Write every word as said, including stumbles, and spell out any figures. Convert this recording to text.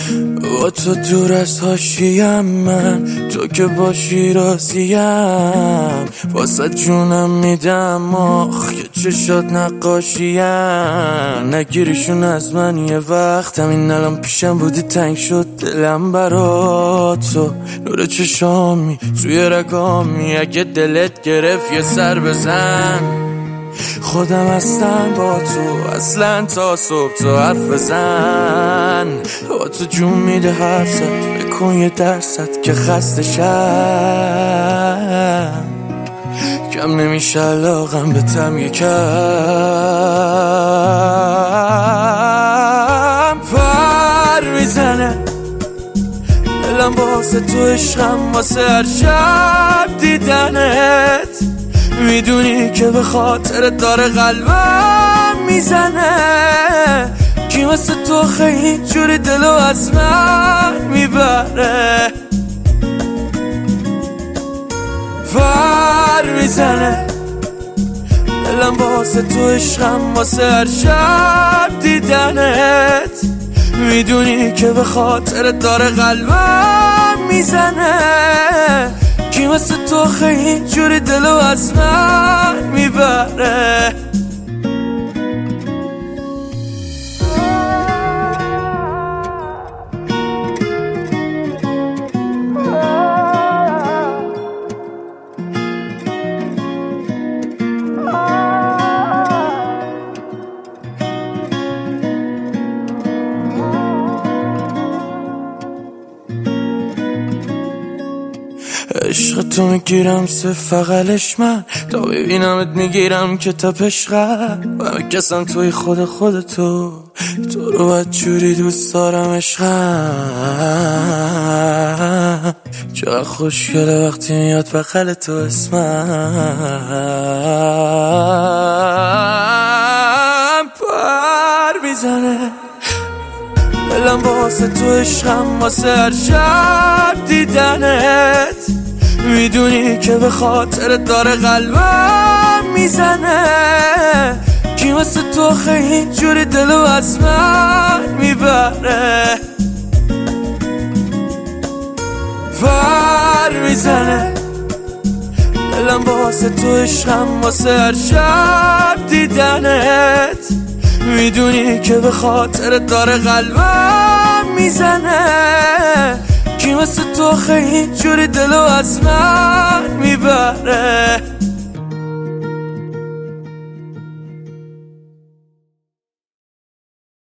با تو دور از حاشیم، من تو که باشی راضیم، واسه جونم میدم آخ که چشات نقاشیم. نگیریشون از من یه وقت، همین الان پیشم بودی تنگ شد دلم برا تو. نور چشامی توی رگامی، اگه دلت گرفت یه سر بزن. خودم هستم با تو اصلا تا صبح، تو حرف بزن. با تو جون میده حرفت، بکن یه درصد که خسته شم. کم نمیشه علاقم به تم یکم. پر میزنه دلم واسه تو، عشقم واسه هر شب دیدنت. میدونی که به خاطر داره قلبم میزنه. کی مثل تو خیلی جوری دلو از من میبره. پر میزنه دلم واسه تو، عشقم واسه هر شب دیدنت. میدونی که به خاطر داره قلبم میزنه. کی مثل تو خیلی جوری دلو از من میبره. عشق تو میگیرم صف فقلش من، تا ببینمت میگیرم که تا پشقم. و کسم توی خود خودتو، تو رو باید جوری دوست دارم عشقم. چقدر خوشگله وقتی میاد بغل تو اسمم. پر میزنه دلم واسه تو، عشقم واسه هر شب دیدنت. میدونی که به خاطر داره قلبم میزنه. کی مثل تو خیلی جوری دلو از من میبره. پر میزنه دلم واسه تو، عشقم واسه هر شب دیدنت. میدونی که به خاطر داره قلبم میزنه. کی مثل تو خیلی جوری دلو از من میبره.